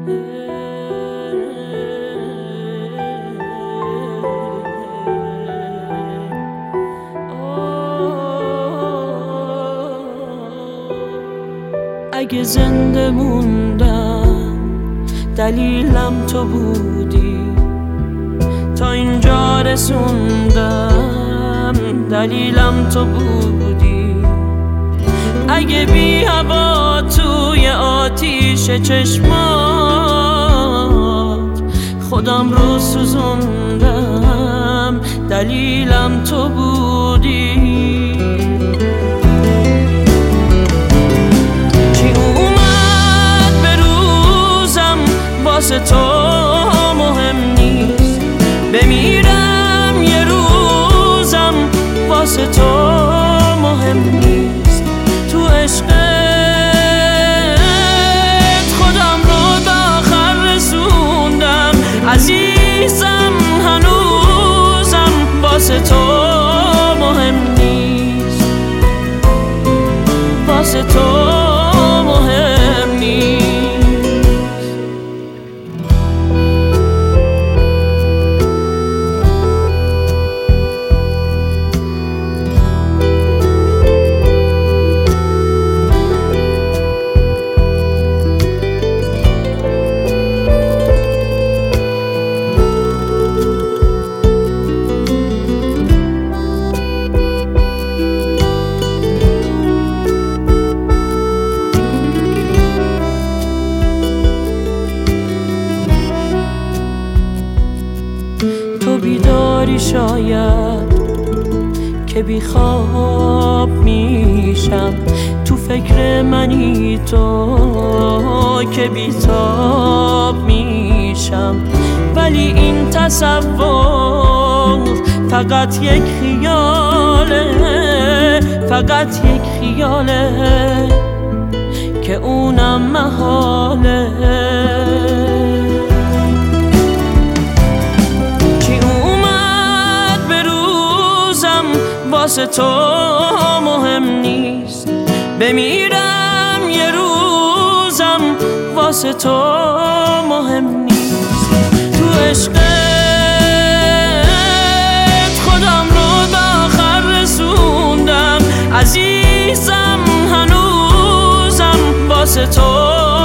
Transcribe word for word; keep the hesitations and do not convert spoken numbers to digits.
اگه زنده موندم دلیلم تو بودی، تا اینجا رسوندم دلیلم تو بودی. اگه بی هوا توی آتیش چشمات خودم رو سوزوندم دلیلم تو بودی. واسه تو مهم نیست، بمیرم یه روزم واسه تو مهم نیست. تو عشقت خودم رو به آخر رسوندم، عزیزم هنوزم واسه تو مهم نیست، واسه تو مهم نیست. بیداری شاید که بی خواب میشم، تو فکر منی تو که بی تاب میشم. ولی این تصور فقط یک خیاله، فقط یک خیاله که اونم محاله. واسه تو مهم نیست، بمیرم یه روزم واسه تو مهم نیست. تو عشقت خودم رو به آخر رسوندم، عزیزم هنوزم واسه تو